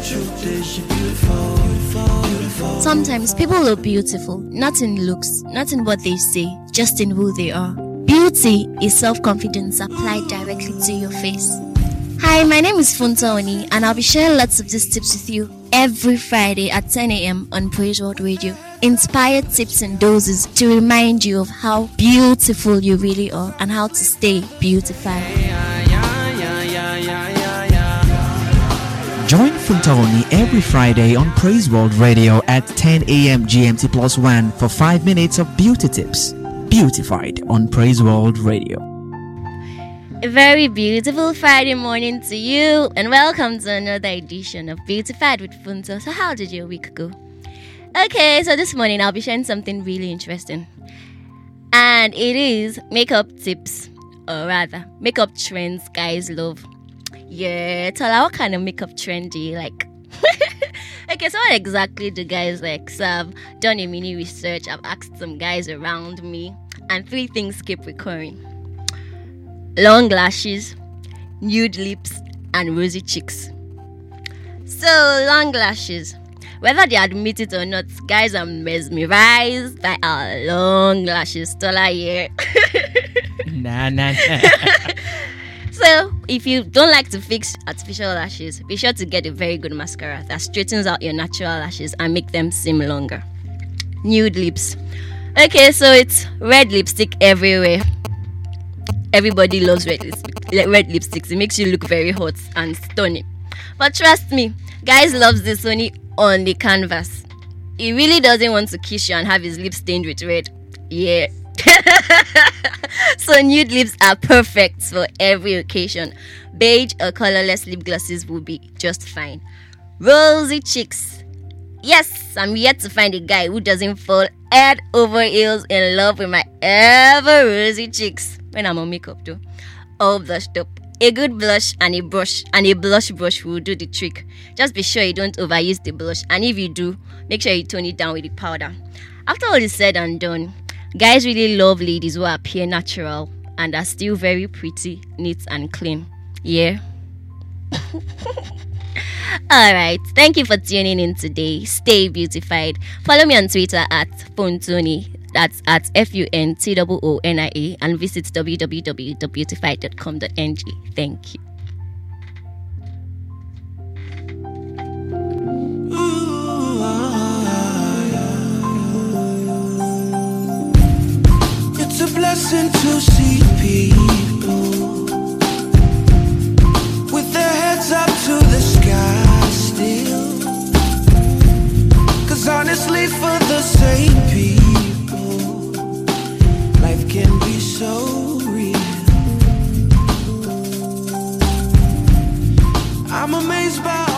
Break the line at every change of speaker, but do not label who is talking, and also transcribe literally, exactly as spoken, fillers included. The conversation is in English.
Sometimes people look beautiful, not in looks, not in what they say, just in who they are. Beauty is self-confidence applied directly to your face. Hi, my name is Funta Oni, and I'll be sharing lots of these tips with you every Friday at ten a.m. on Praise World Radio. Inspired tips and doses to remind you of how beautiful you really are and how to stay beautified.
Join Funtaoni every Friday on Praise World Radio at ten a.m. G M T plus one for five minutes of beauty tips. Beautified on Praise World Radio.
A very beautiful Friday morning to you, and welcome to another edition of Beautified with Funta. So how did your week go? Okay, so this morning I'll be sharing something really interesting. And it is makeup tips, or rather, makeup trends guys love. Yeah, Tola, what kind of makeup trend do you like? Okay, so what exactly do guys like? So I've done a mini research. I've asked some guys around me, and three things keep recurring: long lashes, nude lips, and rosy cheeks. So, long lashes. Whether they admit it or not, guys are mesmerized by our long lashes. Tola here.
Nah, nah, nah.
So, if you don't like to fix artificial lashes, be sure to get a very good mascara that straightens out your natural lashes and make them seem longer. Nude lips. Okay, so it's red lipstick everywhere. Everybody loves red lipstick. Red lipsticks. It makes you look very hot and stunning. But trust me, guys loves this only on the canvas. He really doesn't want to kiss you and have his lips stained with red. Yeah. So nude lips are perfect for every occasion. Beige or colorless lip glosses will be just fine. Rosy cheeks. Yes, I'm yet to find a guy who doesn't fall head over heels in love with my ever rosy cheeks when I'm on makeup though. All blushed up. A good blush and a brush and a blush brush will do the trick. Just be sure you don't overuse the blush, and if you do, make sure you tone it down with the powder. After all is said and done, guys really love ladies who appear natural and are still very pretty, neat and clean. Yeah. Alright, thank you for tuning in today. Stay beautified. Follow me on Twitter at Funtoni. That's at F U N T O O N I A, and visit w w w dot beautified dot com dot n g. Thank you.
It's a blessing to see people with their heads up to the sky still. Cause honestly, for the same people, life can be so real. I'm amazed by